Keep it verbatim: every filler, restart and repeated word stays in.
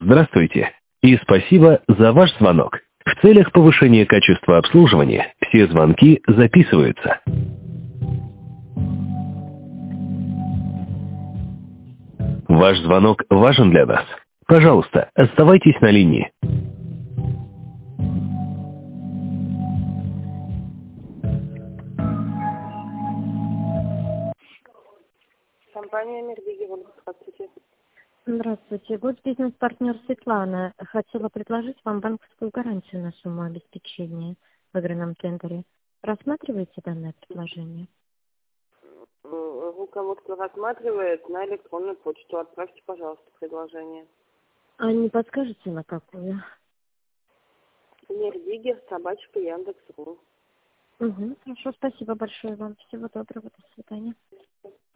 Здравствуйте и спасибо за ваш звонок. В целях повышения качества обслуживания все звонки записываются. Ваш звонок важен для нас. Пожалуйста, оставайтесь на линии. Компания Мирбиги, здравствуйте. Здравствуйте. Вот бизнес-партнер Светлана. Хотела предложить вам банковскую гарантию на сумму обеспечения в игровом тендере. Рассматриваете данное предложение? Руководство рассматривает, на электронную почту. Отправьте, пожалуйста, предложение. А не подскажете, на какую? Мирбиги, собачка, Яндекс.ру. Угу, хорошо, спасибо большое вам. Всего доброго, до свидания.